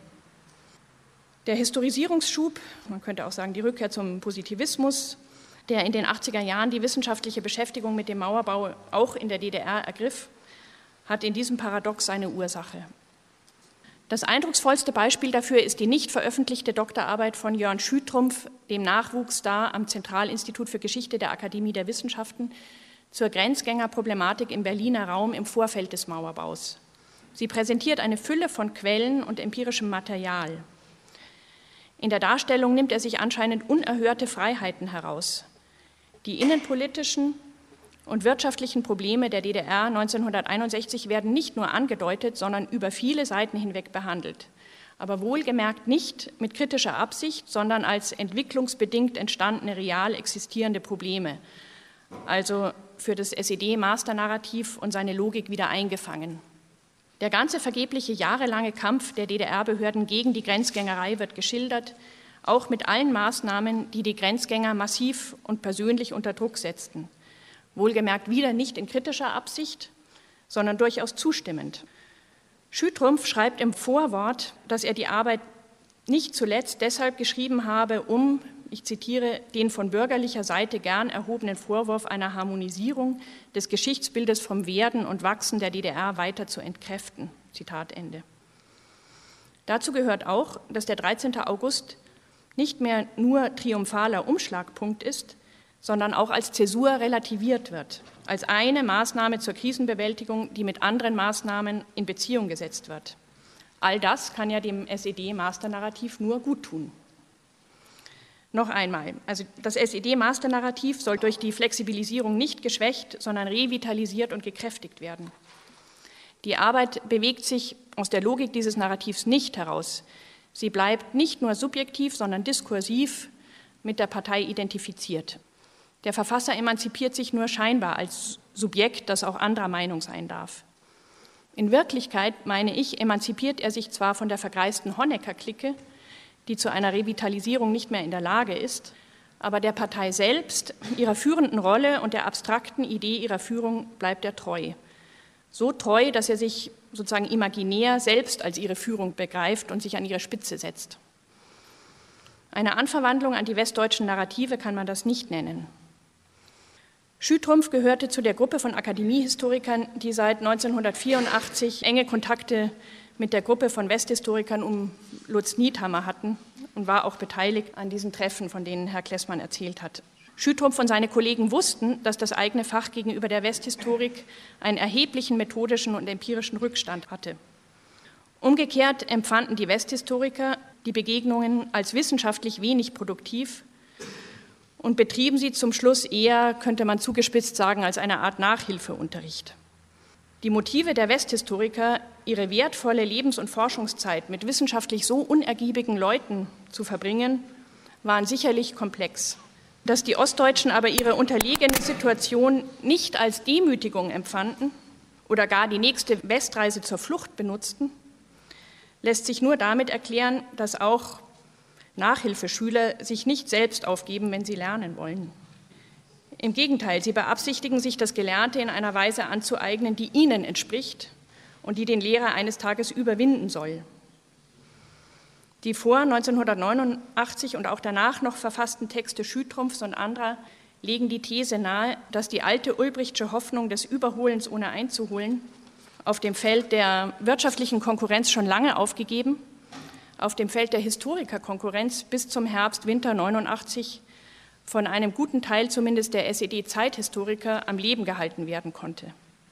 Der Historisierungsschub, man könnte auch sagen die Rückkehr zum Positivismus, der in den 80er Jahren die wissenschaftliche Beschäftigung mit dem Mauerbau auch in der DDR ergriff, hat in diesem Paradox seine Ursache. Das eindrucksvollste Beispiel dafür ist die nicht veröffentlichte Doktorarbeit von Jörn Schütrumpf, dem Nachwuchsstar am Zentralinstitut für Geschichte der Akademie der Wissenschaften, zur Grenzgängerproblematik im Berliner Raum im Vorfeld des Mauerbaus. Sie präsentiert eine Fülle von Quellen und empirischem Material. In der Darstellung nimmt er sich anscheinend unerhörte Freiheiten heraus. Die innenpolitischen und wirtschaftlichen Probleme der DDR 1961 werden nicht nur angedeutet, sondern über viele Seiten hinweg behandelt. Aber wohlgemerkt nicht mit kritischer Absicht, sondern als entwicklungsbedingt entstandene real existierende Probleme. Also für das SED-Masternarrativ und seine Logik wieder eingefangen. Der ganze vergebliche jahrelange Kampf der DDR-Behörden gegen die Grenzgängerei wird geschildert, auch mit allen Maßnahmen, die die Grenzgänger massiv und persönlich unter Druck setzten. Wohlgemerkt wieder nicht in kritischer Absicht, sondern durchaus zustimmend. Schütrumpf schreibt im Vorwort, dass er die Arbeit nicht zuletzt deshalb geschrieben habe, um, ich zitiere, den von bürgerlicher Seite gern erhobenen Vorwurf einer Harmonisierung des Geschichtsbildes vom Werden und Wachsen der DDR weiter zu entkräften. Zitat Ende. Dazu gehört auch, dass der 13. August nicht mehr nur triumphaler Umschlagpunkt ist, sondern auch als Zäsur relativiert wird, als eine Maßnahme zur Krisenbewältigung, die mit anderen Maßnahmen in Beziehung gesetzt wird. All das kann ja dem SED-Masternarrativ nur guttun. Noch einmal, also das SED-Masternarrativ soll durch die Flexibilisierung nicht geschwächt, sondern revitalisiert und gekräftigt werden. Die Arbeit bewegt sich aus der Logik dieses Narrativs nicht heraus. Sie bleibt nicht nur subjektiv, sondern diskursiv mit der Partei identifiziert. Der Verfasser emanzipiert sich nur scheinbar als Subjekt, das auch anderer Meinung sein darf. In Wirklichkeit, meine ich, emanzipiert er sich zwar von der vergreisten Honecker-Clique, die zu einer Revitalisierung nicht mehr in der Lage ist, aber der Partei selbst, ihrer führenden Rolle und der abstrakten Idee ihrer Führung bleibt er treu. So treu, dass er sich sozusagen imaginär selbst als ihre Führung begreift und sich an ihre Spitze setzt. Eine Anverwandlung an die westdeutschen Narrative kann man das nicht nennen. Schütrumpf gehörte zu der Gruppe von Akademiehistorikern, die seit 1984 enge Kontakte mit der Gruppe von Westhistorikern um Lutz Niethammer hatten und war auch beteiligt an diesen Treffen, von denen Herr Klessmann erzählt hat. Schütrumpf und seine Kollegen wussten, dass das eigene Fach gegenüber der Westhistorik einen erheblichen methodischen und empirischen Rückstand hatte. Umgekehrt empfanden die Westhistoriker die Begegnungen als wissenschaftlich wenig produktiv und betrieben sie zum Schluss eher, könnte man zugespitzt sagen, als eine Art Nachhilfeunterricht. Die Motive der Westhistoriker, ihre wertvolle Lebens- und Forschungszeit mit wissenschaftlich so unergiebigen Leuten zu verbringen, waren sicherlich komplex. Dass die Ostdeutschen aber ihre unterlegene Situation nicht als Demütigung empfanden oder gar die nächste Westreise zur Flucht benutzten, lässt sich nur damit erklären, dass auch Nachhilfeschüler sich nicht selbst aufgeben, wenn sie lernen wollen. Im Gegenteil, sie beabsichtigen, sich das Gelernte in einer Weise anzueignen, die ihnen entspricht und die den Lehrer eines Tages überwinden soll. Die vor 1989 und auch danach noch verfassten Texte Schütrumpfs und anderer legen die These nahe, dass die alte Ulbrichtsche Hoffnung des Überholens ohne einzuholen auf dem Feld der wirtschaftlichen Konkurrenz schon lange aufgegeben, auf dem Feld der Historikerkonkurrenz bis zum Herbst-Winter 89 von einem guten Teil zumindest der SED-Zeithistoriker am Leben gehalten werden konnte.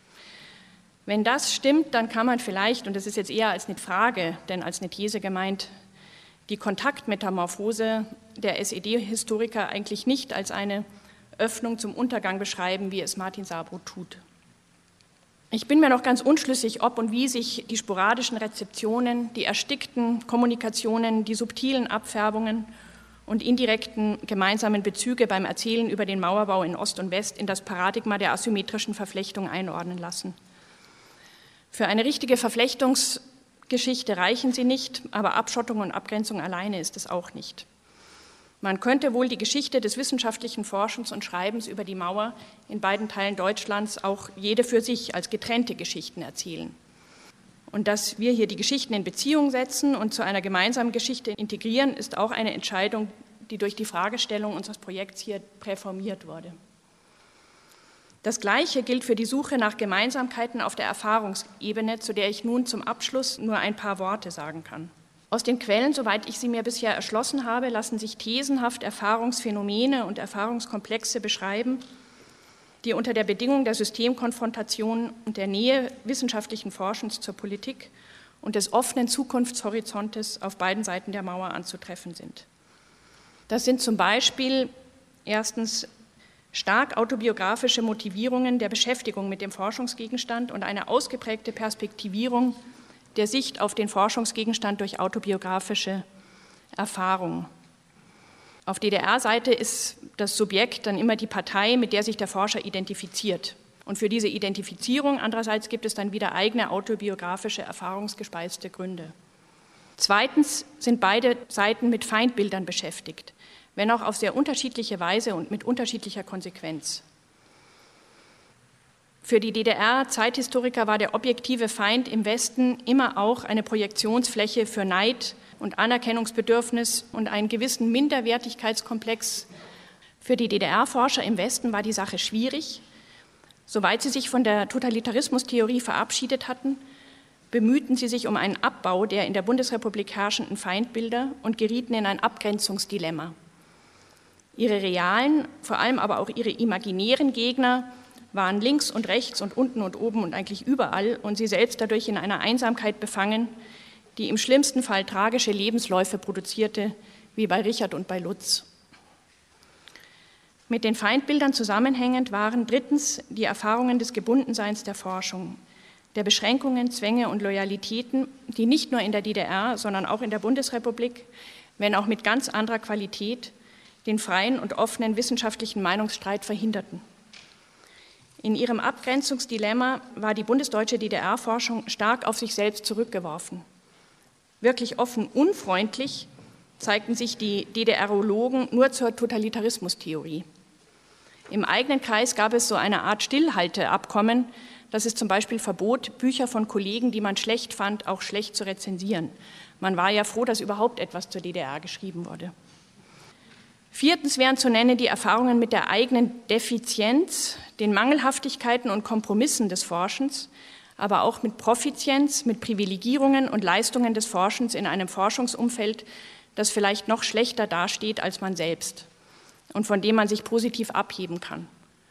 Wenn das stimmt, dann kann man vielleicht, und das ist jetzt eher als eine Frage, denn als eine These gemeint, die Kontaktmetamorphose der SED-Historiker eigentlich nicht als eine Öffnung zum Untergang beschreiben, wie es Martin Sabro tut. Ich bin mir noch ganz unschlüssig, ob und wie sich die sporadischen Rezeptionen, die erstickten Kommunikationen, die subtilen Abfärbungen und indirekten gemeinsamen Bezüge beim Erzählen über den Mauerbau in Ost und West in das Paradigma der asymmetrischen Verflechtung einordnen lassen. Für eine richtige Verflechtungsgeschichte reichen sie nicht, aber Abschottung und Abgrenzung alleine ist es auch nicht. Man könnte wohl die Geschichte des wissenschaftlichen Forschens und Schreibens über die Mauer in beiden Teilen Deutschlands auch jede für sich als getrennte Geschichten erzählen. Und dass wir hier die Geschichten in Beziehung setzen und zu einer gemeinsamen Geschichte integrieren, ist auch eine Entscheidung, die durch die Fragestellung unseres Projekts hier präformiert wurde. Das Gleiche gilt für die Suche nach Gemeinsamkeiten auf der Erfahrungsebene, zu der ich nun zum Abschluss nur ein paar Worte sagen kann. Aus den Quellen, soweit ich sie mir bisher erschlossen habe, lassen sich thesenhaft Erfahrungsphänomene und Erfahrungskomplexe beschreiben, die unter der Bedingung der Systemkonfrontation und der Nähe wissenschaftlichen Forschens zur Politik und des offenen Zukunftshorizontes auf beiden Seiten der Mauer anzutreffen sind. Das sind zum Beispiel erstens Stark autobiografische Motivierungen der Beschäftigung mit dem Forschungsgegenstand und eine ausgeprägte Perspektivierung der Sicht auf den Forschungsgegenstand durch autobiografische Erfahrung. Auf DDR-Seite ist das Subjekt dann immer die Partei, mit der sich der Forscher identifiziert. Und für diese Identifizierung andererseits gibt es dann wieder eigene autobiografische, erfahrungsgespeiste Gründe. Zweitens sind beide Seiten mit Feindbildern beschäftigt, wenn auch auf sehr unterschiedliche Weise und mit unterschiedlicher Konsequenz. Für die DDR-Zeithistoriker war der objektive Feind im Westen immer auch eine Projektionsfläche für Neid und Anerkennungsbedürfnis und einen gewissen Minderwertigkeitskomplex. Für die DDR-Forscher im Westen war die Sache schwierig. Soweit sie sich von der Totalitarismustheorie verabschiedet hatten, bemühten sie sich um einen Abbau der in der Bundesrepublik herrschenden Feindbilder und gerieten in ein Abgrenzungsdilemma. Ihre realen, vor allem aber auch ihre imaginären Gegner waren links und rechts und unten und oben und eigentlich überall und sie selbst dadurch in einer Einsamkeit befangen, die im schlimmsten Fall tragische Lebensläufe produzierte, wie bei Richard und bei Lutz. Mit den Feindbildern zusammenhängend waren drittens die Erfahrungen des Gebundenseins der Forschung, der Beschränkungen, Zwänge und Loyalitäten, die nicht nur in der DDR, sondern auch in der Bundesrepublik, wenn auch mit ganz anderer Qualität, den freien und offenen wissenschaftlichen Meinungsstreit verhinderten. In ihrem Abgrenzungsdilemma war die bundesdeutsche DDR-Forschung stark auf sich selbst zurückgeworfen. Wirklich offen unfreundlich zeigten sich die DDRologen nur zur Totalitarismustheorie. Im eigenen Kreis gab es so eine Art Stillhalteabkommen, das es zum Beispiel verbot, Bücher von Kollegen, die man schlecht fand, auch schlecht zu rezensieren. Man war ja froh, dass überhaupt etwas zur DDR geschrieben wurde. Viertens wären zu nennen die Erfahrungen mit der eigenen Defizienz, den Mangelhaftigkeiten und Kompromissen des Forschens, aber auch mit Profizienz, mit Privilegierungen und Leistungen des Forschens in einem Forschungsumfeld, das vielleicht noch schlechter dasteht als man selbst und von dem man sich positiv abheben kann.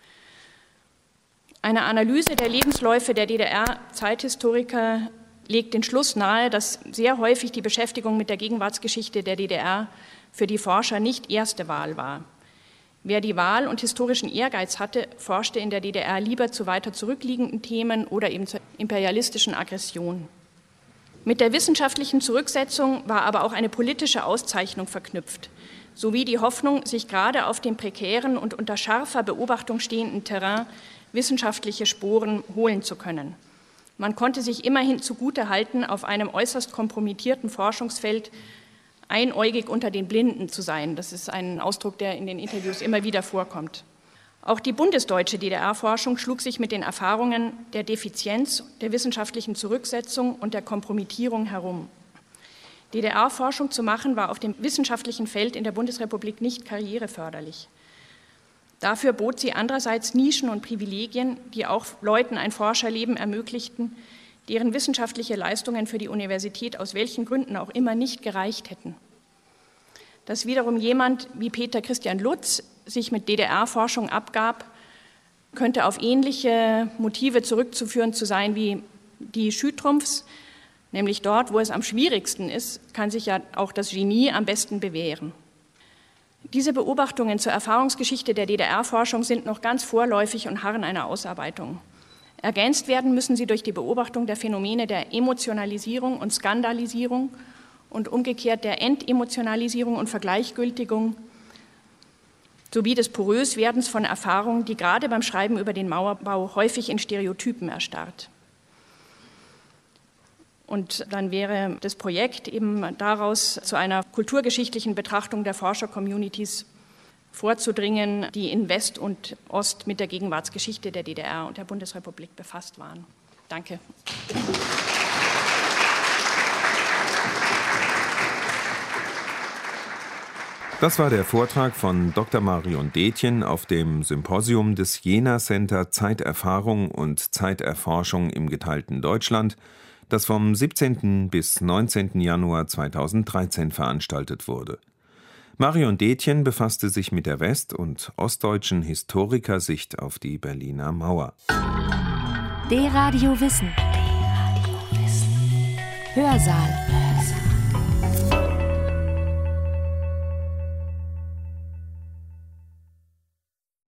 Eine Analyse der Lebensläufe der DDR-Zeithistoriker legt den Schluss nahe, dass sehr häufig die Beschäftigung mit der Gegenwartsgeschichte der DDR für die Forscher nicht erste Wahl war. Wer die Wahl und historischen Ehrgeiz hatte, forschte in der DDR lieber zu weiter zurückliegenden Themen oder eben zur imperialistischen Aggression. Mit der wissenschaftlichen Zurücksetzung war aber auch eine politische Auszeichnung verknüpft, sowie die Hoffnung, sich gerade auf dem prekären und unter scharfer Beobachtung stehenden Terrain wissenschaftliche Sporen holen zu können. Man konnte sich immerhin zugutehalten, auf einem äußerst kompromittierten Forschungsfeld einäugig unter den Blinden zu sein. Das ist ein Ausdruck, der in den Interviews immer wieder vorkommt. Auch die bundesdeutsche DDR-Forschung schlug sich mit den Erfahrungen der Defizienz, der wissenschaftlichen Zurücksetzung und der Kompromittierung herum. DDR-Forschung zu machen war auf dem wissenschaftlichen Feld in der Bundesrepublik nicht karriereförderlich. Dafür bot sie andererseits Nischen und Privilegien, die auch Leuten ein Forscherleben ermöglichten, deren wissenschaftliche Leistungen für die Universität aus welchen Gründen auch immer nicht gereicht hätten. Dass wiederum jemand wie Peter Christian Lutz sich mit DDR-Forschung abgab, könnte auf ähnliche Motive zurückzuführen zu sein wie die Schütrumpfs, nämlich dort, wo es am schwierigsten ist, kann sich ja auch das Genie am besten bewähren. Diese Beobachtungen zur Erfahrungsgeschichte der DDR-Forschung sind noch ganz vorläufig und harren einer Ausarbeitung. Ergänzt werden müssen sie durch die Beobachtung der Phänomene der Emotionalisierung und Skandalisierung und umgekehrt der Entemotionalisierung und Vergleichgültigung sowie des Poröswerdens von Erfahrungen, die gerade beim Schreiben über den Mauerbau häufig in Stereotypen erstarrt. Und dann wäre das Projekt eben daraus zu einer kulturgeschichtlichen Betrachtung der Forscher-Communities vorzudringen, die in West und Ost mit der Gegenwartsgeschichte der DDR und der Bundesrepublik befasst waren. Danke. Das war der Vortrag von Dr. Marion Detjen auf dem Symposium des Jena Center Zeiterfahrung und Zeiterforschung im geteilten Deutschland, das vom 17. bis 19. Januar 2013 veranstaltet wurde. Marion Detjen befasste sich mit der west- und ostdeutschen Historikersicht auf die Berliner Mauer. D-Radio Wissen. Hörsaal.